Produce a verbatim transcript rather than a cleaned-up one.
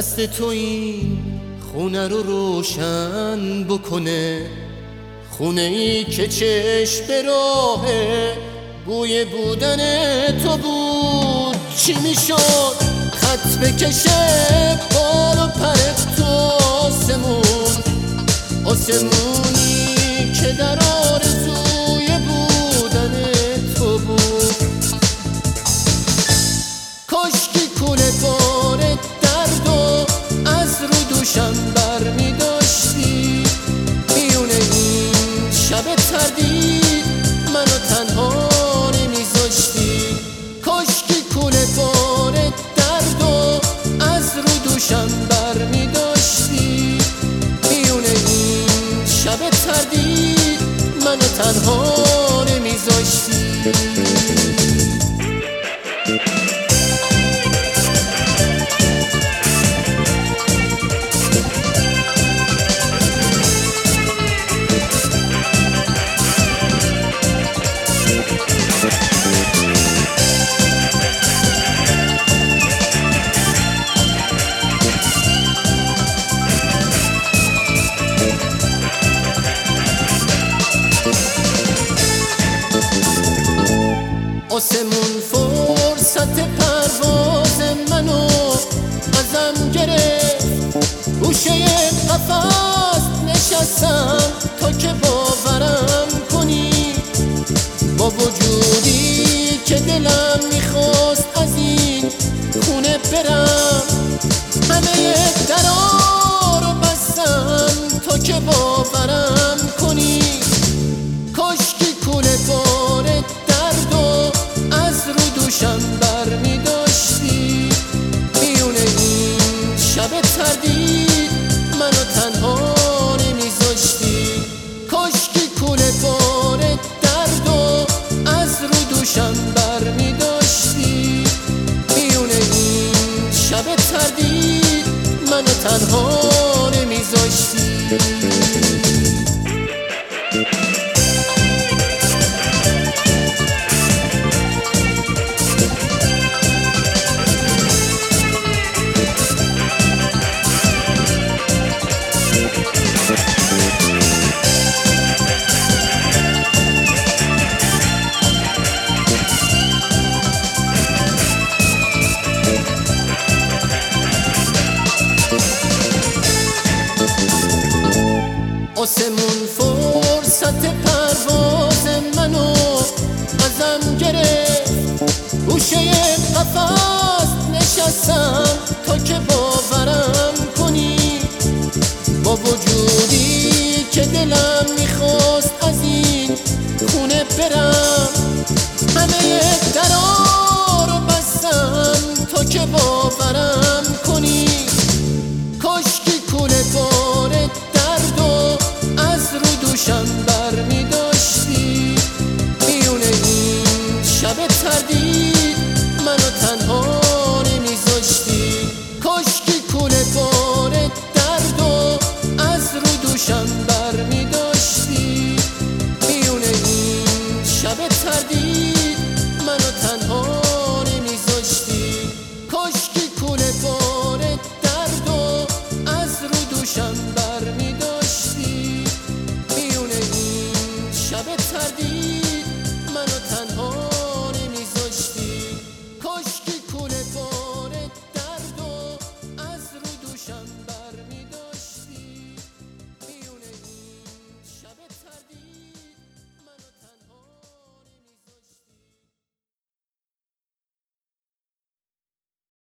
دست تو این خونه رو روشن بکنه، خونه ای که چشم به راهه بوی بودن تو بود. چی میشد خط بکشه بال و پر تو آسمون، آسمونی که در آرزوی بودن تو بود. کاشکی کوله بار درد و از رو دوشم بر می داشتی، میونه این شب تردید منو تنها نمیذاشتی. کاشکی کوله بار درد و از رو دوشم بر می داشتی، میونه این شب تردید منو تنها نمیذاشتی. آسمون فرصت پرواز منو ازم گرفت، گوشه قفس نشستم تا که باورم کنی. با وجودی که دلم میخواست از این خونه برم، همه درا رو بستم تا که باورم کنی. کاشکی کوله بار درد و از رو دوشم بر می داشتی، میونه این شب تردید منو تنها نمیذاشتی. کاشکی کوله بار درد و از رو دوشم بر می داشتی، میونه این شب تردید منو تنها نمیذاشتی. آسمون فرصت پرواز منو ازم گرفت، گوشه قفس نشستم تا که باورم کنی. با وجودی که دلم میخواست از این خونه برم، همه درا رو بستم تا که باورم کنی.